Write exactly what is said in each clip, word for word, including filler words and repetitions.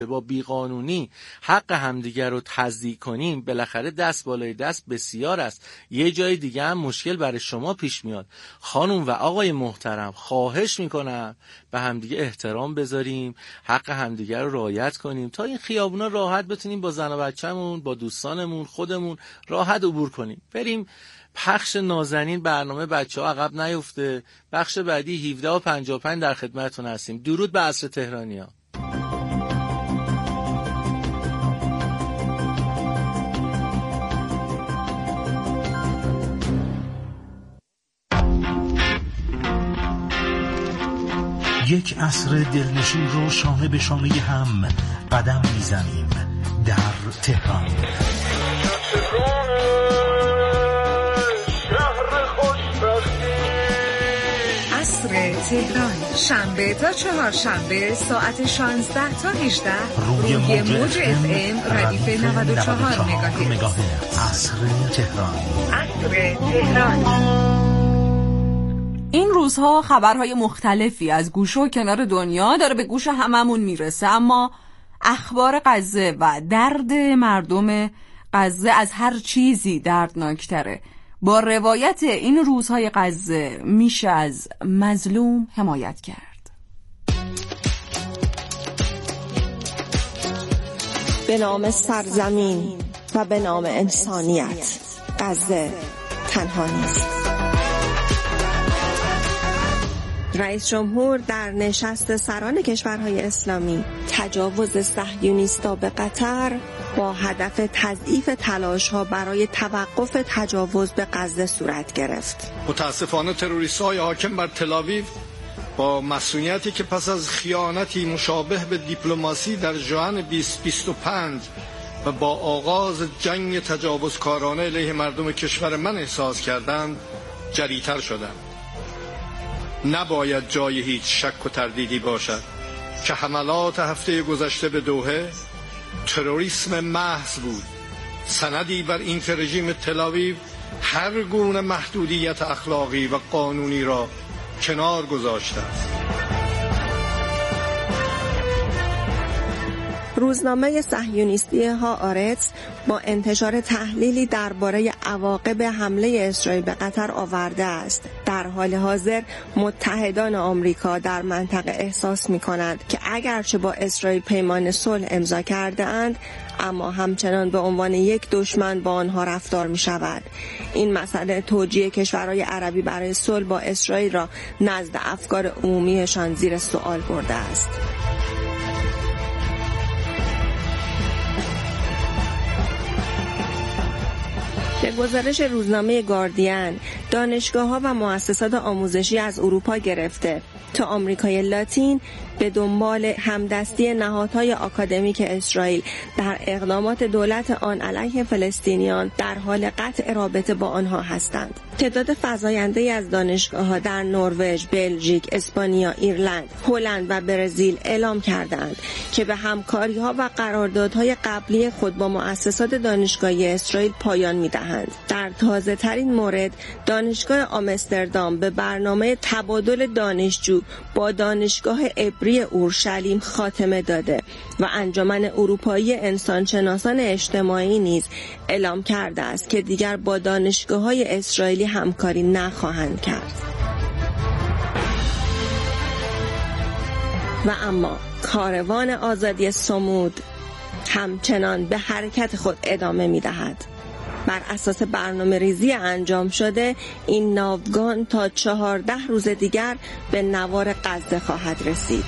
با بیقانونی حق همدیگر رو تضییع کنیم، بالاخره دست بالای دست بسیار است. یه جای دیگه هم مشکل برای شما پیش میاد. خانم و آقای محترم، خواهش میکنم به همدیگه احترام بذاریم، حق همدیگر رو رعایت کنیم تا این خیابونا راحت بتونیم با زن و بچه‌مون، با دوستانمون، خودمون راحت عبور کنیم. بریم پخش نازنین، برنامه بچه ها عقب نیفته. بخش بعدی هفده و پنجاه و پنج در خدمتتون هستیم. درود به عصر تهرانیا. یک عصر دلنشین رو شانه به شانه هم قدم میزنیم در تهران. عصر تهران، شنبه تا چهارشنبه ساعت شانزده تا هجده روی موج اف ام ردیف نود و چهار مگاهرتز. عصر تهران. عصر تهران. این روزها خبرهای مختلفی از گوشه و کنار دنیا داره به گوش هممون میرسه، اما اخبار غزه و درد مردم غزه از هر چیزی دردناکتره. با روایت این روزهای غزه میشه از مظلوم حمایت کرد. به نام سرزمین و به نام انسانیت، غزه تنها نیست. رئیس جمهور در نشست سران کشورهای اسلامی تجاوز صهیونیست‌ها به قطر با هدف تضعیف تلاش‌ها برای توقف تجاوز به غزه صورت گرفت. متاسفانه تروریست‌های حاکم بر تل‌آویو با مسئولیتی که پس از خیانتی مشابه به دیپلماسی در ژوئن بیست بیست و پنج و با آغاز جنگ تجاوزکارانه علیه مردم کشور من احساس کردند، جری‌تر شدند. نباید جای هیچ شک و تردیدی باشد که حملات هفته گذشته به دوحه تروریسم محض بود، سندی بر این که رژیم تل‌آویو هر گونه محدودیت اخلاقی و قانونی را کنار گذاشته است. روزنامه صهیونیستی هآرتز با انتشار تحلیلی درباره عواقب حمله اسرائیل به قطر آورده است: در حال حاضر متحدان آمریکا در منطقه احساس می‌کنند که اگرچه با اسرائیل پیمان صلح امضا کرده اند، اما همچنان به عنوان یک دشمن با آنها رفتار می‌شود. این مسئله توجیه کشورهای عربی برای صلح با اسرائیل را نزد افکار عمومیشان زیر سوال برده است. به گزارش روزنامه گاردین، دانشگاه‌ها و مؤسسات آموزشی از اروپا گرفته تا آمریکای لاتین به دنبال همدستی نهادهای آکادمیک اسرائیل در اقدامات دولت آن علیه فلسطینیان در حال قطع رابطه با آنها هستند. تعداد فزاینده‌ای از دانشگاه‌ها در نروژ، بلژیک، اسپانیا، ایرلند، هلند و برزیل اعلام کردند که به همکاری‌ها و قراردادهای قبلی خود با مؤسسات دانشگاهی اسرائیل پایان می‌دهند. در تازه‌ترین مورد، دانشگاه آمستردام به برنامه تبادل دانشجو با دانشگاه عبری اورشلیم خاتمه داده و انجمن اروپایی انسانشناسان اجتماعی نیز اعلام کرده است که دیگر با دانشگاه‌های اسرائیلی همکاری نخواهند کرد. و اما کاروان آزادی صمود همچنان به حرکت خود ادامه می‌دهد. بر اساس برنامه ریزی انجام شده، این ناوگان تا چهارده روز دیگر به نوار غزه خواهد رسید.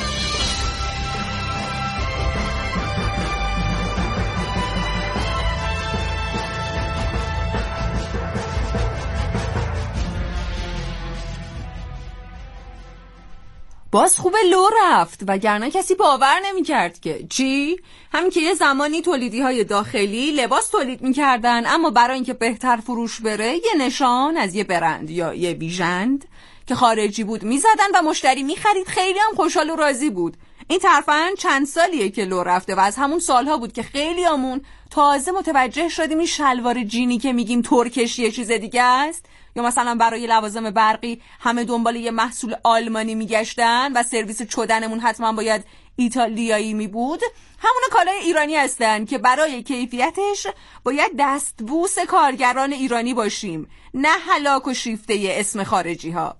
باز خوبه لو رفت، وگرنه کسی باور نمی کرد که چی؟ همین که یه زمانی تولیدی های داخلی لباس تولید می کردن، اما برای اینکه بهتر فروش بره یه نشان از یه برند یا یه بیژند که خارجی بود می زدن و مشتری می خرید، خیلی هم خوشحال و راضی بود. این طرفاً چند سالیه که لو رفته و از همون سالها بود که خیلی همون تازه متوجه شدیم این شلوار جینی که میگیم ترکش یه چیز دیگه است، یا مثلا برای لوازم برقی همه دنبال یه محصول آلمانی میگشتن و سرویس چدنمون حتما باید ایتالیایی می بود، همون کالای ایرانی هستن که برای کیفیتش باید دستبوس کارگران ایرانی باشیم، نه هلاک و شیفته اسم خارجی ها.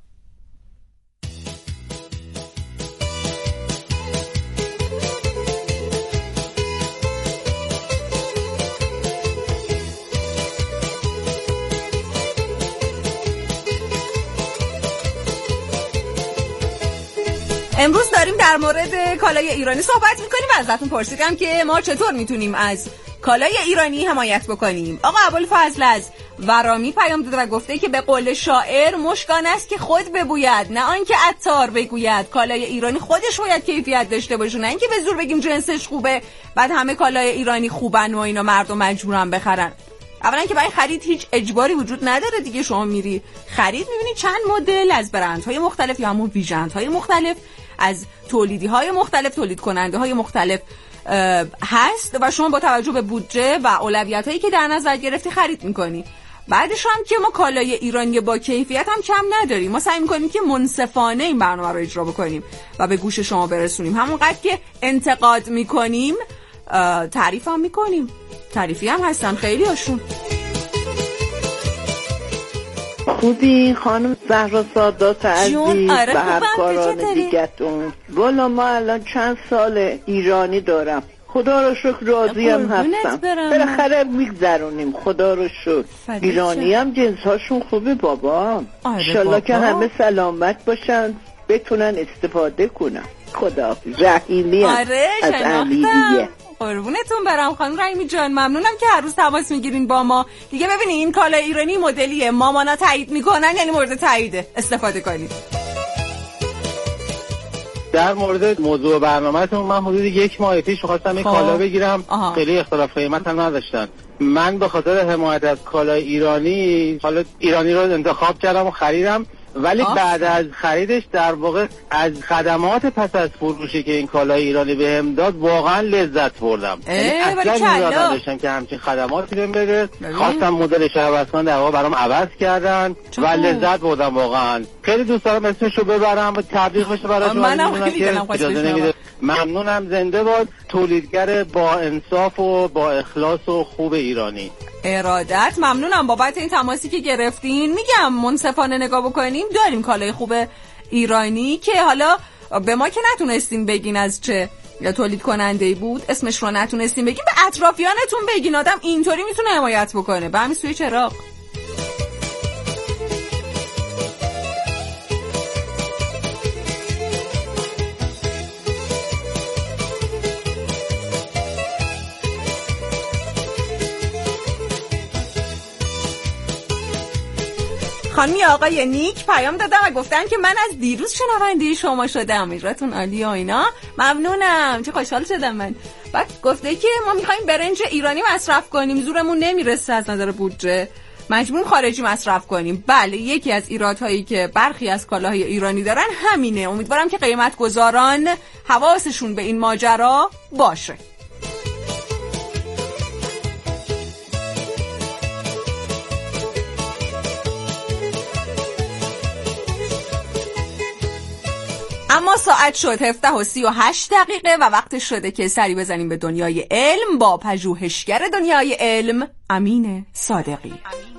امروز داریم در مورد کالای ایرانی صحبت میکنیم و ازتون پرسیدم که ما چطور میتونیم از کالای ایرانی حمایت بکنیم. آقا ابوالفضل از ورامی پیام داده و گفته که به قول شاعر مشکان است که خود ببوید نه آنکه عطار بگوید. کالای ایرانی خودش باید کیفیت داشته باشه، نه اینکه به زور بگیم جنسش خوبه بعد همه کالای ایرانی خوبن و اینا مردم مجبورن بخرن. اولا که برای خرید هیچ اجباری وجود نداره دیگه، شما میری خرید میبینی چند مدل از برندهای مختلف یا همون ویژنت‌های مختلف از تولیدی‌های مختلف، تولید کننده‌های مختلف هست و شما با توجه به بودجه و اولویت‌هایی که در نظر گرفتی خرید می‌کنی. بعدش هم که ما کالای ایرانی با کیفیت هم کم نداریم، ما سعی می‌کنیم که منصفانه این برنامه رو اجرا بکنیم و به گوش شما برسونیم. همونقدر که انتقاد می‌کنیم تعریف هم می‌کنیم، تعریفی هم هستن خیلی هاشون. خوبی خانم زهرا سادات عزیز آره و همکاران دیگتون. والا ما الان چند سال ایرانی دارم، خدا رو شکر راضی هم هستم، بالاخره میگذرونیم خدا رو شکر. ایرانی هم جنس هاشون خوبه بابا، انشالله که همه سلامت باشن بتونن استفاده کنن. خدا رحیمی هم آره از امیدیه. قربونتون برم خانم رحیمی جان، ممنونم که هر روز تماس میگیرین با ما. دیگه ببینید این کالای ایرانی مدلیه، مامانا تایید میکنن یعنی مورد تاییده، استفاده کنید. در مورد موضوع برنامه‌تون من حدود یک ماه پیش خواستم این کالا بگیرم، آها. خیلی اختلاف قیمت هم نداشتن. من به خاطر حمایت از کالای ایرانی حالا ایرانی رو انتخاب کردم و خریدم، ولی آه. بعد از خریدش در واقع از خدمات پس از فروشی که این کالای ایرانی بهم داد واقعا لذت بردم. اصلا نیاز نداشتم که همچین خدماتی بهم بده. خواستم مدلش رو عوض کنم، در واقع برام عوض کردن و لذت بردم واقعا. خیلی دوست دارم اسمش رو ببرم و تبلیغ بشه براشون. منم خیلی دلم خواست. ممنونم، زنده باد تولیدگر با انصاف و با اخلاص و خوب ایرانی. ارادت. ممنونم بابت این تماسی که گرفتین. میگم منصفانه نگاه بکنیم داریم کالای خوب ایرانی که حالا به ما که نتونستیم بگین از چه تولید کننده‌ای بود، اسمش رو نتونستیم بگین، به اطرافیانتون بگین. آدم اینطوری میتونه حمایت بکنه. به همین سوی چراغ. خانمی آقای نیک پیام دادم و گفتن که من از دیروز شنونده شما شدم، اجراتون عالی و اینا، ممنونم، چه خوشحال شدم من. بعد گفته که ما میخوایم برنج ایرانی مصرف کنیم، زورمون نمیرسه از نظر بودجه، مجبوریم خارجی مصرف کنیم. بله، یکی از ایرادهایی که برخی از کالاهای ایرانی دارن همینه. امیدوارم که قیمت گذاران حواسشون به این ماجرا باشه. اما ساعت شد هفده و سی و هشت دقیقه و وقت شده که سری بزنیم به دنیای علم با پژوهشگر دنیای علم امین صادقی.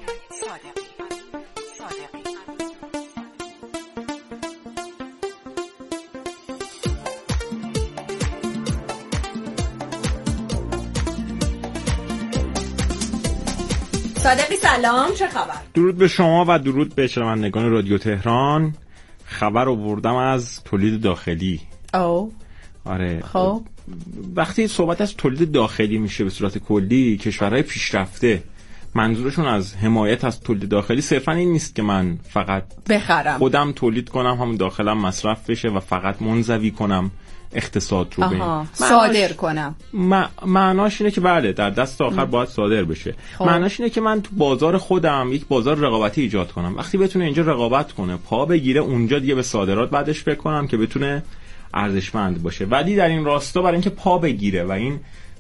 صادقی سلام، چه خبر؟ درود به شما و درود به شنوندگان رادیو تهران. خبر آوردم از تولید داخلی. او آره. خب وقتی صحبت از تولید داخلی میشه به صورت کلی، کشورهای پیشرفته منظورشون از حمایت از تولید داخلی صرفا این نیست که من فقط بخرم، خودم تولید کنم، همون داخلم مصرف بشه و فقط منزوی کنم اقتصاد رو به صادر کنم. م... معناش اینه که بله در دست آخر باید صادر بشه. خب. معناش اینه که من تو بازار خودم یک بازار رقابتی ایجاد کنم. وقتی بتونه اینجا رقابت کنه، پا بگیره، اونجا دیگه به صادرات بعدش بکنم که بتونه ارزشمند باشه. ولی در این راستا برای اینکه پا بگیره و این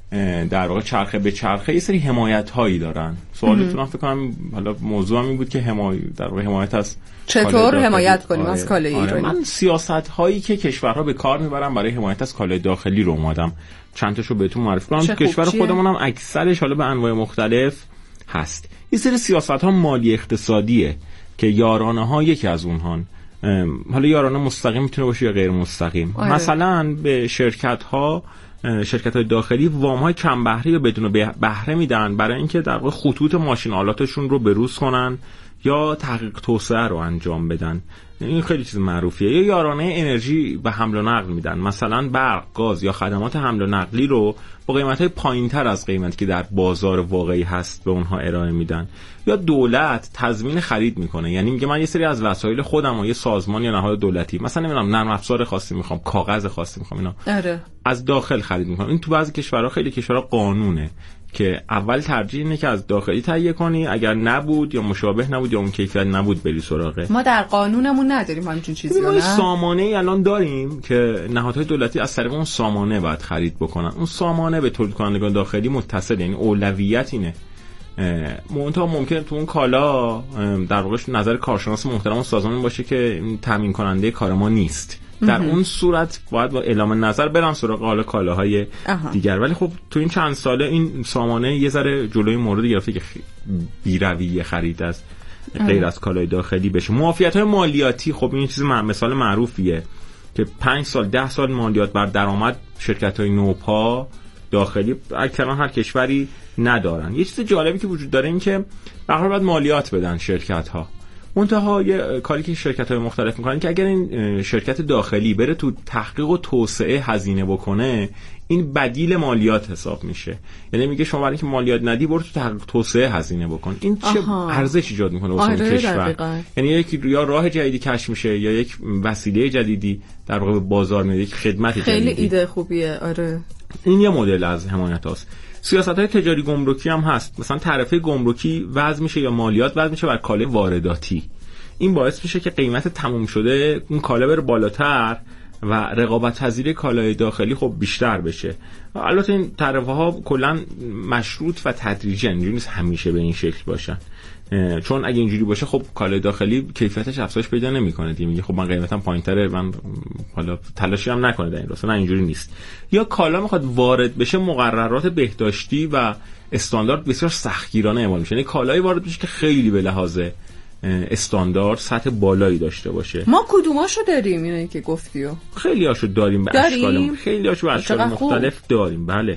در واقع چرخه به چرخه یه سری حمایت هایی دارن. سوالتون فکر کنم حالا موضوع این بود که حمایت در واقع حمایت از چطور حمایت کنیم از کالای ایرانی. من سیاست هایی که کشورها به کار میبرن برای حمایت از کالای داخلی رو اومدم چند تاشو بهتون معرفی کنم. کشور خودمون هم اکثرش حالا به انواع مختلف هست. یه سری سیاست ها مالی اقتصادیه که یارانه ها یکی از اونهان. حالا یارانه مستقیم میتونه باشه یا غیر مستقیم. آره. مثلا به شرکت ها شرکت های داخلی وام های کم بهره یا بدون بهره میدن برای اینکه در واقع خطوط ماشین آلاتشون رو بروز کنن یا تحقیق توسعه رو انجام بدن. این خیلی چیز معروفیه. یا یارانه انرژی و حمل و نقل میدن، مثلا برق، گاز یا خدمات حمل و نقلی رو با قیمت‌های پایین‌تر از قیمتی که در بازار واقعی هست به اونها ارائه میدن. یا دولت تضمین خرید میکنه، یعنی میگه من یه سری از وسایل خودم و یه سازمان یا نهاد دولتی، مثلا نمیدونم نرم افزار خاصی میخوام، کاغذ خاصی میخوام، اینا آره. از داخل خرید میکنم. این تو بعضی کشورها، خیلی کشورها قانونه که اول ترجیح اینه که از داخلی تهیه کنی، اگر نبود یا مشابه نبود یا اون کیفیت نبود بری سراغه. ما در قانونمون نداریم همچین چیزی. ما سامانه الان داریم که نهادهای دولتی از طریق اون سامانه باید خرید بکنن. اون سامانه به تولید کنندگان داخلی متصل، یعنی اولویت اینه. منتها ممکنه تو اون کالا در واقع نظر کارشناس محترم و سازمان باشه که تامین کننده کار ما نیست. در اون صورت باید با اعلام نظر برن سراغ حالا کالاهای دیگر. ولی خب تو این چند ساله این سامانه یه ذره جلوی مورد گرفته که بی‌رویه خرید از غیر از کالای داخلی بشه. معافیت‌های مالیاتی، خب این چیز مثال معروفیه که پنج سال ده سال مالیات بر درآمد شرکت‌های نوپا داخلی اکثرا هر کشوری ندارن. یه چیز جالبی که وجود داره این که به هر حال باید مالیات بدن شرکت‌ها. منتها یه کاری که شرکت‌های مختلف می‌کنن که اگر این شرکت داخلی بره تو تحقیق و توسعه هزینه بکنه، این بدیل مالیات حساب میشه. یعنی میگه شما برای اینکه مالیات ندی برو تو تحقیق توسعه هزینه بکن. این چه ارزش ایجاد میکنه واسه آره کشور. یعنی یک یا راه جدیدی کشف میشه یا یک وسیله جدیدی در واقع به بازار میاد، یک خدمت جدیدی. خیلی ایده خوبیه. آره این یه مدل از حمایت هاست. سیاست‌های تجاری گمرکی هم هست. مثلا تعرفه گمرکی وضع میشه یا مالیات وضع میشه بر کالای وارداتی. این باعث میشه که قیمت تموم شده اون کالا بره بالاتر و رقابت پذیری کالای داخلی خب بیشتر بشه. البته این تعرفه ها کلا مشروط و تدریجی، اینجوری نیست همیشه به این شکل باشن. چون اگه اینجوری باشه خب کالای داخلی کیفیتش افزایش پیدا نمیکنه دیگه. میگه خب من قیمتم پایینتره، من حالا تلاشی هم نکنه در این راستا. نه اینجوری نیست. یا کالا میخواد وارد بشه، مقررات بهداشتی و استاندارد بسیار سختگیرانه اعمال میشه. یعنی کالایی وارد بشه که خیلی به لحاظ استاندارد سطح بالایی داشته باشه. ما کدوماشو داریم اینایی که گفتیو؟ خیلی هاشو داریم به اشکال خیلی هاشو به اشکال مختلف داریم. بله.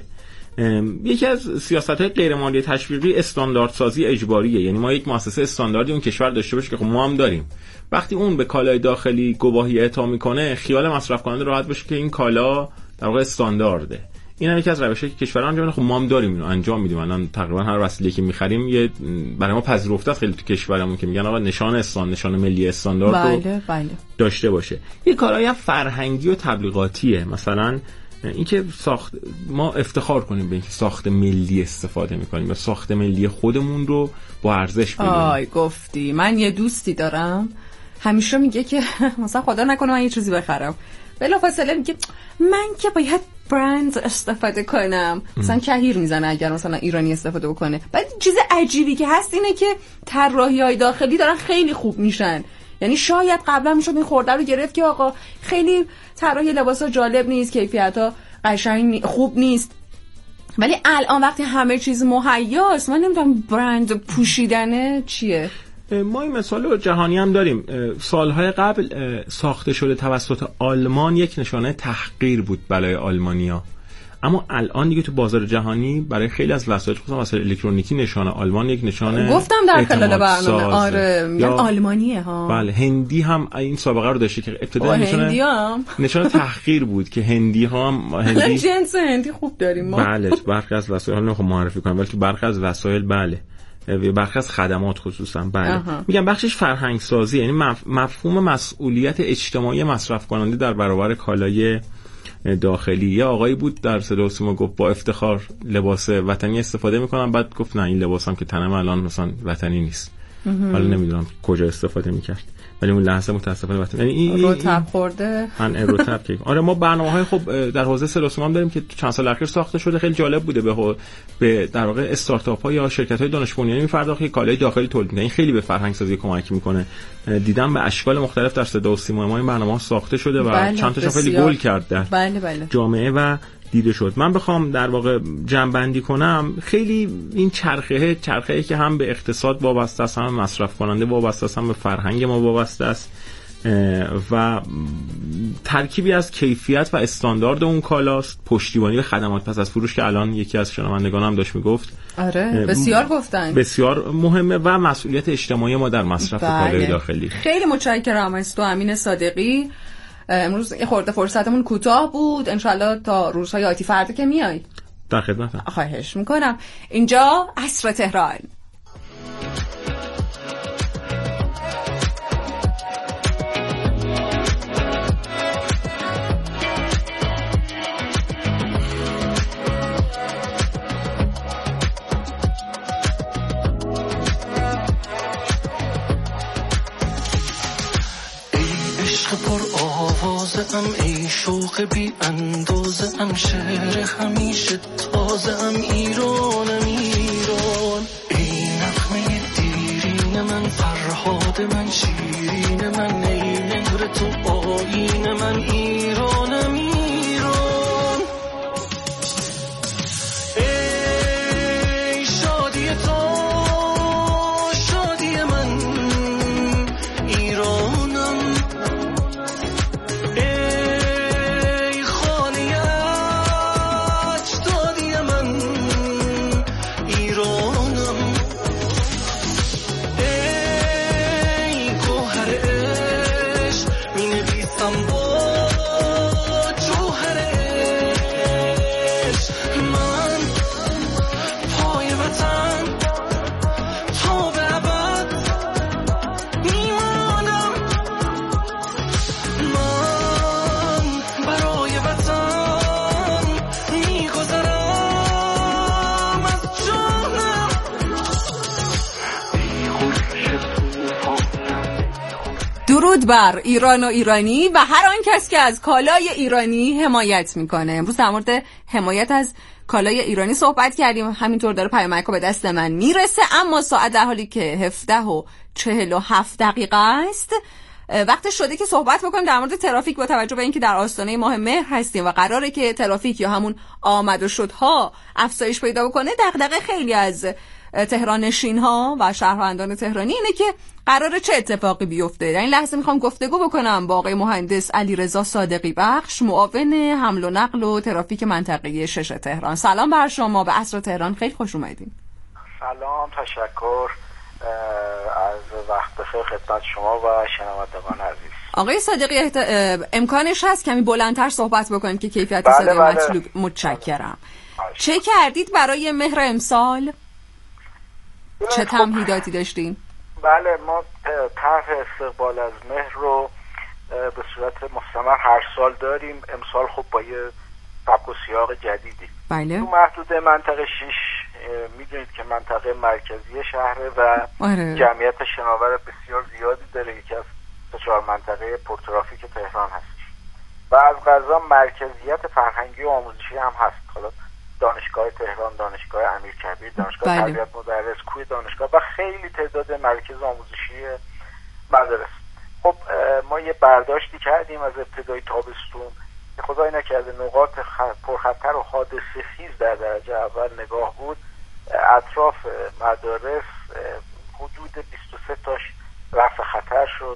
یکی از سیاست‌های غیر مالی تشویقی استانداردسازی اجباریه. یعنی ما یک مؤسسه استانداردی اون کشور داشته باشه که خب ما هم داریم. وقتی اون به کالای داخلی گواهی اعطا میکنه، خیال مصرف کننده راحت باشه که این کالا در واقع استاندارده. این هم یکی از روش‌هایی که کشورها انجام میدن. خب ما هم داریم اینو انجام میدیم. الان تقریبا هر وسیله‌ای که می‌خریم یه برای ما پذیرفته است خیلی تو کشورمون که میگن آقا نشان استان نشان ملی استاندارد رو بله بله داشته باشه. یه کارایی هم فرهنگی و تبلیغاتیه. مثلا اینکه ساخت ما افتخار کنیم به اینکه ساخت ملی استفاده می‌کنیم یا ساخت ملی خودمون رو با ارزش بدونیم. آی گفتی. من یه دوستی دارم همیشه میگه که مثلا خدا نکنه من یه چیزی بخرم، بلافاصله میگه من که باید برند استفاده کنم. مثلا کهیر میزنه اگر مثلا ایرانی استفاده بکنه. بعد چیز عجیبی که هست اینه که طراحی‌های داخلی دارن خیلی خوب میشن. یعنی شاید قبلا میشد این خورده رو گرفت که آقا خیلی طراحی لباسا جالب نیست، کیفیت‌ها قشنگ خوب نیست، ولی الان وقتی همه چیز مهیاست من نمیدونم برند پوشیدنه چیه. ما این مثال جهانی هم داریم. سالهای قبل ساخته شده توسط آلمان یک نشانه تحقیر بود برای آلمانیا، اما الان دیگه تو بازار جهانی برای خیلی از وسایل خصوصا وسایل الکترونیکی نشانه آلمان یک نشانه گفتم در خلال برنامه. آره میگن آلمانیه ها. بله هندی هم این سابقه رو داشته که ابتدا نشانه نشانه تحقیر بود که هندی ها هم هندی جنس هندی خوب داریم ما. بله برخی از وسایل نمیخوام معرفی کنم ولی برخی از وسایل بله برخی از خدمات خصوصا بله میگم بخشش فرهنگ سازی، یعنی مفهوم مسئولیت اجتماعی مصرف کننده در برابر کالای داخلی. یه آقایی بود در صدا و سیما گفت با افتخار لباس وطنی استفاده میکنم، بعد گفت نه این لباسم که تنم الان مثلا وطنی نیست. حالا نمیدونم کجا استفاده میکرد. ولی اون لحظه متاسفانه وقتی یعنی این رطب خورده من رطب که آره ما برنامه‌های خب در حوزه سلاسومان داریم که چند سال اخیر ساخته شده، خیلی جالب بوده به به در واقع استارتاپ‌ها یا شرکت‌های دانش بنیانی می‌پرداخت که کالای داخلی تولید کنن. این خیلی به فرهنگ سازی کمک می‌کنه. دیدم به اشکال مختلف در صدا و سیما ما این برنامه‌ها ساخته شده و بله چند تاشون خیلی گل کرد در بله بله. جامعه و دیده شد. من بخوام در واقع جمع‌بندی کنم، خیلی این چرخه چرخه‌ای که هم به اقتصاد وابسته است، هم مصرف کننده وابسته است، هم به فرهنگ ما وابسته است و ترکیبی از کیفیت و استاندارد اون کالاست، پشتیبانی و خدمات پس از فروش که الان یکی از شنوندگان هم داشت میگفت. آره بسیار گفتن، بسیار مهمه و مسئولیت اجتماعی ما در مصرف کالای داخلی. خیلی متشکرم از تو امین صادقی. امروز یه خورده فرصتمون کوتاه بود، انشالله تا روزهای آتی فردا که میای در خدمتم. خواهش میکنم. اینجا عصر تهران. ام ای شوق بی اندازه ام، شهر همیشه تازه ام، ایرانم ایران. ای نغمه دیرین من، فرهاد من، شیرین من، ای مهر تو آیین من، ایرانم ایران. ای شادی تو شادی من، ایرانم. درود بر ایران و ایرانی و هر آن کس که از کالای ایرانی حمایت میکنه. امروز در مورد حمایت از کالای ایرانی صحبت کردیم، همینطور داره پیامک به دست من میرسه، اما ساعت در حالی که هفده و چهل و هفت دقیقه است وقت شده که صحبت بکنیم در مورد ترافیک، با توجه به اینکه در آستانه ماه مهر هستیم و قراره که ترافیک یا همون آمد و شدها افزایش پیدا بکنه. دغدغه خیلی از تهران نشین ها و شهروندان تهرانی اینه که قراره چه اتفاقی بیفته. در این لحظه میخوام گفتگو بکنم با آقای مهندس علیرضا صادقی بخش، معاون حمل و نقل و ترافیک منطقه شش تهران. سلام بر شما، به عصر تهران خیلی خوش اومدین. سلام، تشکر از وقت بخیر خدمت شما و شنوندگان عزیز. آقای صادقی احت... امکانش هست کمی بلندتر صحبت بکنید که کیفیت بله صدای بله. مطلوب. متشکرم. بله. چه کردید برای مهر امسال؟ چه تمهیداتی داشتین؟ بله، ما طرح استقبال از مهر رو به صورت مستمر هر سال داریم. امسال خب با یه سبک و سیاق جدیدی. بله. تو محدود منطقه شش میدونید که منطقه مرکزی شهره و آره. جمعیت شناور بسیار زیادی داره، یکی از سه چهار منطقه پرترافیک تهران هستش و از قضا مرکزیت فرهنگی و آموزشی هم هست. حالا دانشگاه تهران، دانشگاه امیرکبیر، دانشگاه بله. تربیت مدرس، کوی دانشگاه و خیلی تعداد مراکز آموزشی مدارس. خب ما یه برداشتی کردیم از ابتدای تابستون که خدای نکرده نقاط پرخطر و حادثه خیز در درجه اول نگاه بود. اطراف مدارس حدود بیست و سه تاش رفع خطر شد.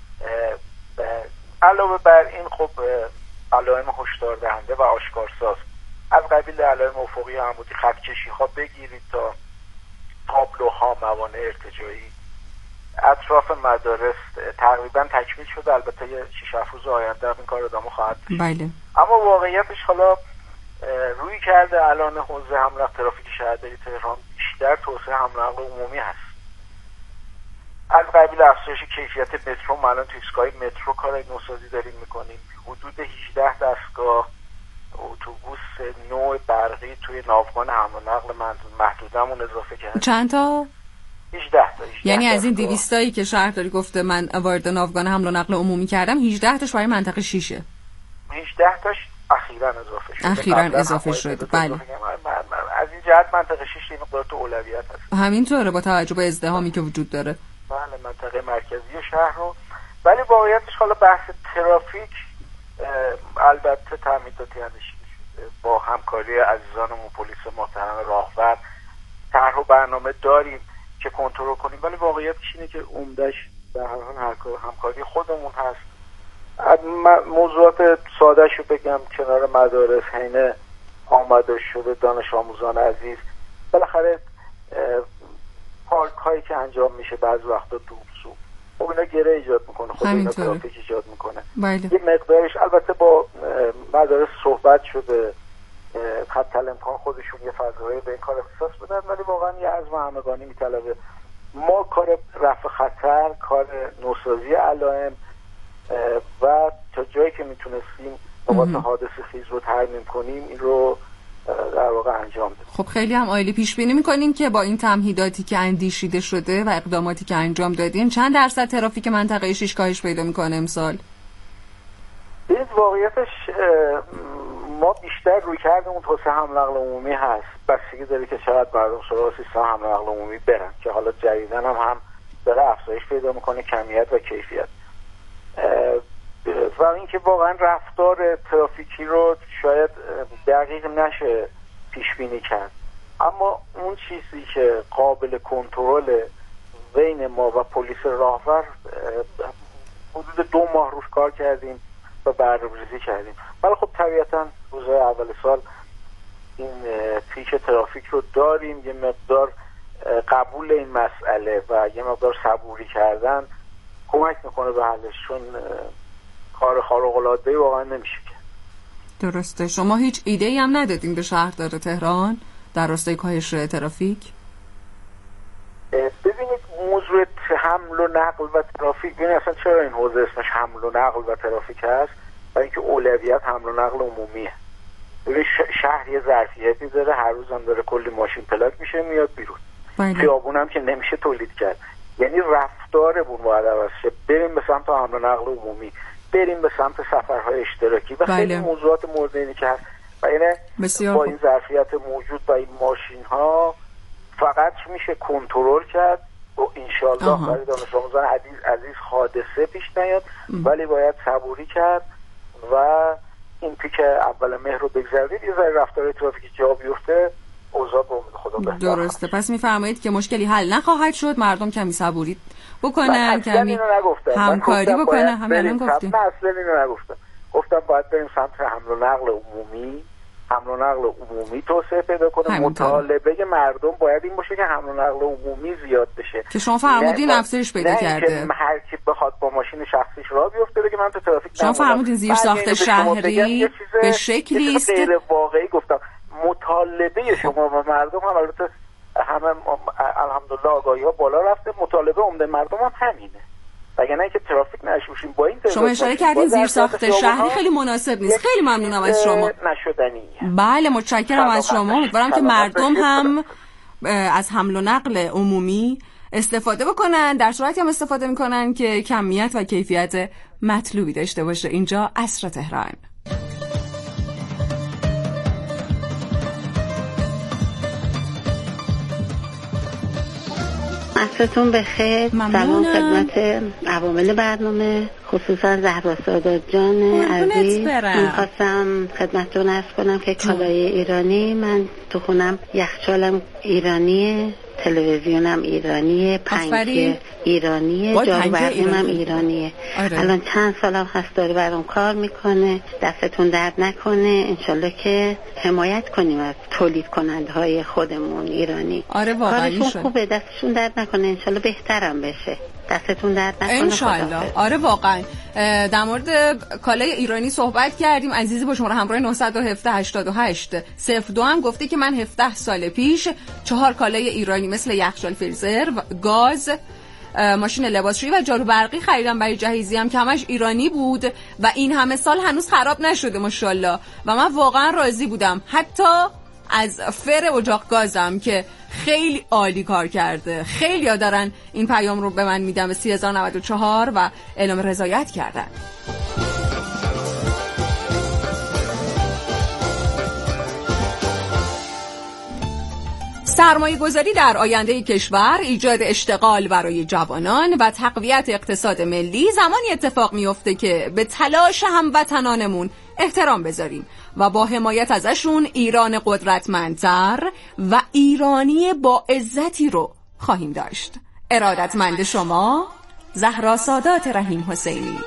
علاوه بر این خب علائم هشدار دهنده و آشکارساز از قبیل علائم افقی عمودی، خطکشی ها بگیرید تا تابلوها، موانع ارتجاعی. اطراف مدارس تقریبا تکمیل شده، البته یه شش هفت روز آینده این کار ادامه خواهد داشت. بله. اما واقعیتش حالا روی کرده الان حوزه حمل و نقل ترافیک شهرداری تهران بیشتر توسعه حمل و نقل عمومی هست. از قبیل افزایش کیفیت مترو، ما الان تو ایستگاه مترو کارهای نوسازی داریم میکنیم. حدود هجده دستگاه اتوبوس نوع برقی توی ناوگان حمل و نقل محدودمون اضافه کردیم. چند تا؟ هجده یعنی از این دویست تایی که شهرداری گفته من وارد ناوگان حمل و نقل عمومی کردم هجده تاش برای منطقه شیشه. هجده تاش اخیراً اضافه شده. اخیراً اضافه شده. بله. از این جهت منطقه شش این مقدار تو اولویت هست. همینطوره با توجه به ازدحامی که وجود داره. بله منطقه مرکزی شهر رو. ولی واقعیتش حالا بحث ترافیک البته تعمیداتی اندیشیده شده با همکاری عزیزانمون پلیس محترم راهور طرح و برنامه داریم که کنترل کنیم، ولی واقعیتش اینه که عمده‌اش در هر حال همکاری خودمون هست. موضوعات ساده‌ش رو بگم، کنار مدارس حین آماده شده دانش آموزان عزیز بالاخره پارک هایی که انجام میشه بعضی وقتا دوبسو خب اینا گره ایجاد میکنه، خود اینا ترافیک ایجاد میکنه. بله. یه مقدارش البته با مدارس صحبت شده خط الامکان خودشون یه فضایی به این کار اختصاص بدن، ولی واقعا یه عزم همگانی میطلبه. ما کار رفع خطر، کار نوسازی علائم و تا جایی که میتونستیم نقاط حادث خیز رو ترمیم کنیم این رو در واقع انجام بدیم. خب خیلی هم عالی. پیش بینی میکنیم که با این تمهیداتی که اندیشیده شده و اقداماتی که انجام دادین چند درصد ترافیک منطقه شش کاهش پیدا میکنه امسال؟ این واقعیتش ما بیشتر روی کردیم اون توسعه حمل نقل عمومی هست، بستگی داره که چقدر مردم سراغ سیستم حمل نقل عمومی برن که حالا جدیدن هم هم داره افزایش پیدا میکنه کمیت و کیفیت. و اینکه واقعا رفتار ترافیکی رو شاید دقیق نشه پیش بینی کرد، اما اون چیزی که قابل کنترل بین ما و پلیس راهور حدود دو ماه روش کار کردیم و برنامه‌ریزی کردیم. ولی خب طبیعتا روزهای اول سال این پیک ترافیک رو داریم، یه مقدار قبول این مسئله و یه مقدار صبوری کردن کمک میکنه به حلش، چون کار خارق‌العاده‌ای واقعا نمیشه که. درسته. شما هیچ ایده‌ای هم ندادین به شهردار تهران در راستای کاهش ترافیک؟ ببینید موضوع حمل و نقل و ترافیک، ببینید اصلا چرا این حوزه اسمش حمل و نقل و ترافیک هست؟ برای اینکه اولویت حمل و نقل عمومیه. ببینید شهر یه ظرفیتی داره، هر روز هم داره کلی ماشین پلاک میشه میاد بیرون. خیابون هم که نمیشه تولید کرد. یعنی رفتارمون باید عوض شه، بریم به سمت حمل و نقل عمومی، بریم به سمت سفرهای اشتراکی و خیلی بله. موضوعات مورد اینی که هست و اینه با این ظرفیت موجود و این ماشین ها فقط میشه کنترل کرد و انشالله برای دانش آموزان عزیز عزیز حادثه پیش نیاد، ولی باید صبوری کرد و این پیک اول مهر رو بگذارید، یه ذره رفتار ترافیکی جا بیفته اوضاع به امید خدا بهتر. درسته. پس میفرمایید که مشکلی حل نخواهد شد، مردم کمی صبوری بکنن، کمی همکاری بکنن. همین گفتیم. من اصلا اینو نگفتم. گفتم باید بریم سمت حمل و نقل عمومی، حمل و نقل عمومی توسعه پیدا کنه. مطالبه مردم باید این باشه که حمل و نقل عمومی زیاد بشه که شما فرمودین افزایش پیدا کرده. نه هر کی بخواد با ماشین شخصیش راه بیفته بگه من تو ترافیک شما فرمودین زیر ساخت شهری به شکلی است غیر واقعی. گفتم مطالبه شما و مردم هم البته همه الحمدلله آگاهی ها بالا رفته، مطالبه عمده مردم هم همینه، وگرنه اینکه ترافیک نشوشیم با این شما اشاره کردین زیر ساخت شهری خیلی مناسب نیست. خیلی ممنونم از شما. نشدنیه. بله متشکرم از شما. امیدوارم که مردم هم از حمل و نقل عمومی استفاده بکنن، در صورتی هم استفاده میکنن که کمیت و کیفیت مطلوبی داشته باشه. اینجا عصر تهران. عصرتون بخیر. سلام خدمت عوامل برنامه، خصوصا زهرا سادات جان عزیز. من خواستم خدمتتون عرض کنم که کالای ایرانی، من تو خونم یخچالم ایرانیه، تلویزیونم ایرانیه، پنکه ایرانیه، جاروبرقیم هم ایرانیه. آره. الان چند سالم هست داره برام کار میکنه. دستتون درد نکنه، انشالله که حمایت کنیم از تولید کننده های خودمون ایرانی. آره واقعا کارشون خوبه، دستشون درد نکنه، انشالله بهترم بشه. دستتون درد نکنه انشالله. آره واقعا در مورد کالای ایرانی صحبت کردیم. عزیزی با شماره همراه نه یک هفت هشت هشت صفر دو هم گفته که من هفده سال پیش چهار کالای ایرانی مثل یخچال، فریزر، گاز، ماشین لباسشویی و جارو برقی خریدم برای جهیزی هم که همش ایرانی بود و این همه سال هنوز خراب نشده ماشاءالله و من واقعا راضی بودم. حتی از فر اجاق گازم که خیلی عالی کار کرده. خیلی ها دارن این پیام رو به من میدن به سی هزار و نود و چهار و اعلام رضایت کردن. سرمایه گذاری در آینده کشور، ایجاد اشتغال برای جوانان و تقویت اقتصاد ملی زمانی اتفاق میفته که به تلاش هموطنانمون احترام بذاریم و با حمایت ازشون ایران قدرتمندتر و ایرانی با عزتی رو خواهیم داشت. ارادتمند شما، زهرا سادات رحیم حسینی.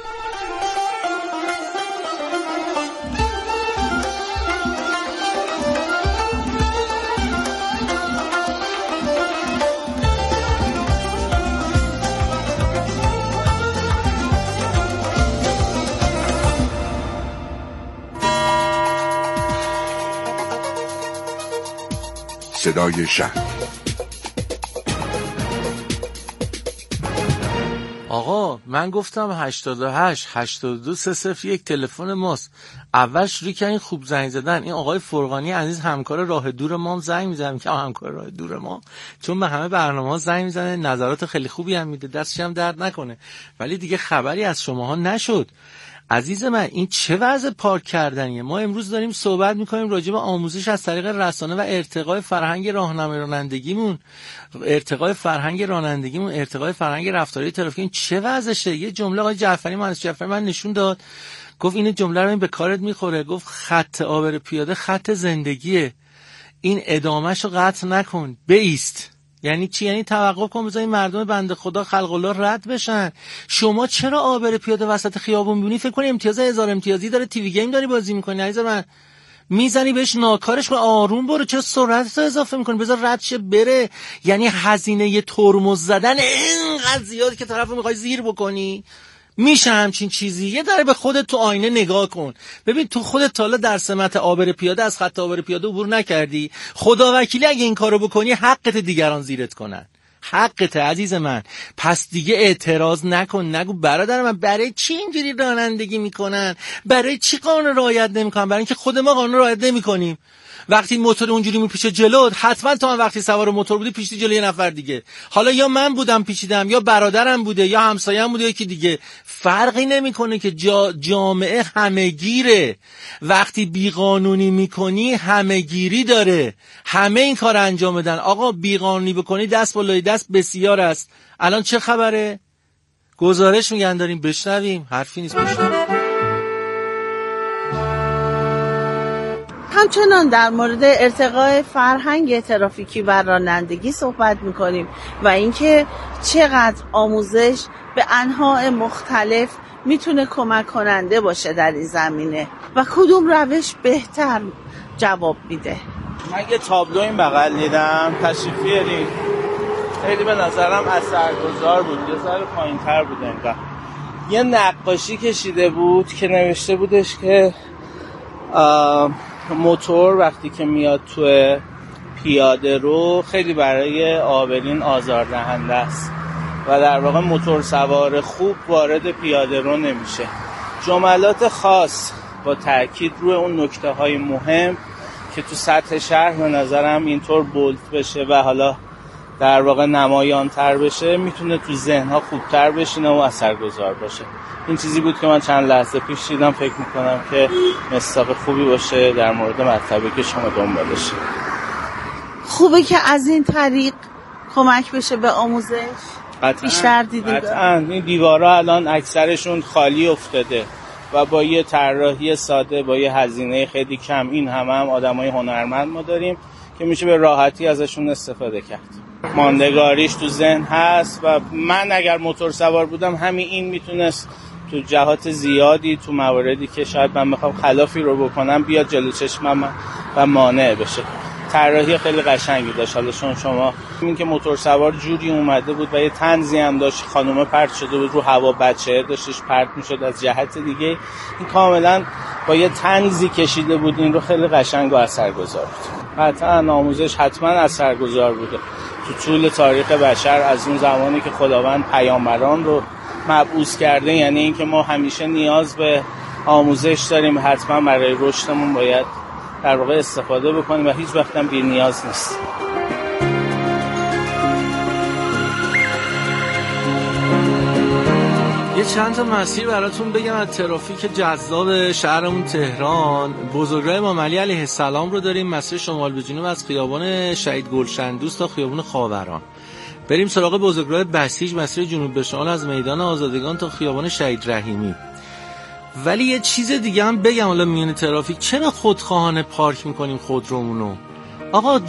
صدای شهر. آقا من گفتم هشتاد و هشت هشتاد و دو سه صفر یک تلفن ماست. اول شروع کردین خوب زنگ زدن. این آقای فرغانی عزیز همکار راه دور ما زنگ میزنه که همکار راه دور ما، چون به همه برنامه‌ها زنگ میزنه، نظرات خیلی خوبی هم میده، دستش هم درد نکنه. ولی دیگه خبری از شماها نشد. عزیز من این چه وضع پارک کردنیه؟ ما امروز داریم صحبت میکنیم راجع به آموزش از طریق رسانه و ارتقای فرهنگ راهنمای رانندگیمون، ارتقای فرهنگ رانندگیمون، ارتقای فرهنگ رفتاری ترافیکی. این چه وضعشه؟ یه جمله آقای جعفری مهندس جعفری من نشون داد، گفت این جمله رو به کارت میخوره، گفت خط عابر پیاده خط زندگیه، این ادامهشو قطع نکن، بایست. یعنی چی؟ یعنی توقف کن بذار این مردم بنده خدا خلق الله رد بشن. شما چرا عابر پیاده وسط خیابون میبینی فکر کنی امتیاز هزار امتیازی داره، تیوی گیم داری بازی میکنی؟ عزیز من میزنی بهش ناکارش کن، آروم برو، چرا سرعت رو اضافه میکنی؟ بذار رد شه بره. یعنی هزینه ترمز زدن اینقدر زیاده که طرفو میخوای زیر بکنی؟ میشه همچین چیزی؟ یه ذره به خودت تو آینه نگاه کن، ببین تو خودت تا حالا در سمت عابر پیاده از خط عابر پیاده عبور نکردی؟ خدا وکیلی اگه این کارو بکنی حقت دیگران زیرت کنن، حقت عزیز من. پس دیگه اعتراض نکن، نگو برادر من برای چی اینجوری رانندگی میکنن، برای چی قانون رعایت نمیکنن؟ برای اینکه خود ما قانون رعایت نمیکنیم. وقتی موتور اونجوری میپیچه جلو، حتما تو هم وقتی سوار موتور بودی پیچیدی جلوی یه نفر دیگه، حالا یا من بودم پیچیدم یا برادرم بوده یا همسایه‌ام بوده یکی دیگه، فرقی نمیکنه که جا جامعه همه‌گیره. وقتی بیقانونی میکنی همه‌گیری داره، همه این کار انجام بدن. آقا بیقانونی بکنی دست بالای دست بسیار است. الان چه خبره؟ گزارش میگن داریم، بشنویم. حرفی نیست، بشنویم. همچنان در مورد ارتقای فرهنگ ترافیکی و رانندگی صحبت میکنیم و اینکه چقدر آموزش به انواع مختلف میتونه کمک کننده باشه در این زمینه و کدوم روش بهتر جواب میده. من یه تابلو این بغل دیدم، تشریف بیارید. خیلی به نظرم اثرگذار بود، یه ذره پایین‌تر بود انگار. یه نقاشی کشیده بود که نوشته بودش که موتور وقتی که میاد تو پیاده رو خیلی برای عابرین آزاردهنده است و در واقع موتور سوار خوب وارد پیاده رو نمیشه. جملات خاص با تاکید روی اون نکته های مهم که تو سطح شهر به نظرم اینطور بولد بشه و حالا در واقع نمایان تر بشه، میتونه تو ذهن ها خوبتر بشینه و اثرگذار باشه. این چیزی بود که من چند لحظه پیش دیدم، فکر میکنم که مصداق خوبی باشه در مورد مطلبی که شما دنبالشه. خوبه که از این طریق کمک بشه به آموزش. قطعاً. بیشتر دیدیم. قطعاً. این دیوارا الان اکثرشون خالی افتاده و با یه طراحی ساده، با یه هزینه خیلی کم، این همه هم آدمای هنرمند ما داریم که میشه به راحتی ازشون استفاده کرد. ماندگاریش تو ذهن هست و من اگر موتور سوار بودم همین این میتونست تو جهات زیادی، تو مواردی که شاید من بخوام خلافی رو بکنم، بیاد جلو چشمم و مانع بشه. طراحی خیلی قشنگی داشت. حالا چون شما این که موتور سوار جوری اومده بود و یه طنزی هم داشت، خانومه پرت شده بود رو هوا، بچه داشتش پرت میشد از جهت دیگه، این کاملا با یه طنزی کشیده بود، این رو خیلی قشنگ و اثرگذار بود. قطعا آموزش حتما اثرگذار بوده تو طول تاریخ بشر، از اون زمانی که خداوند پیامبران رو مبعوث کرده. یعنی اینکه ما همیشه نیاز به آموزش داریم، حتما برای رشدمون باید در واقع استفاده بکنیم و هیچ وقت هم بی نیاز نیست. یه چند تا مسیر براتون بگم از ترافیک جذاب شهرمون تهران. بزرگراه امام علی علیه السلام رو داریم، مسیر شمال به جنوب از خیابان شهید گلشن دوست تا خیابان خاوران. بریم سراغ بزرگراه بسیج، مسیر جنوب به شمال از میدان آزادگان تا خیابان شهید رحیمی. ولی یه چیز دیگه هم بگم، حالا میون ترافیک چرا خودخواهانه پارک میکنیم خودرومونو؟ آقا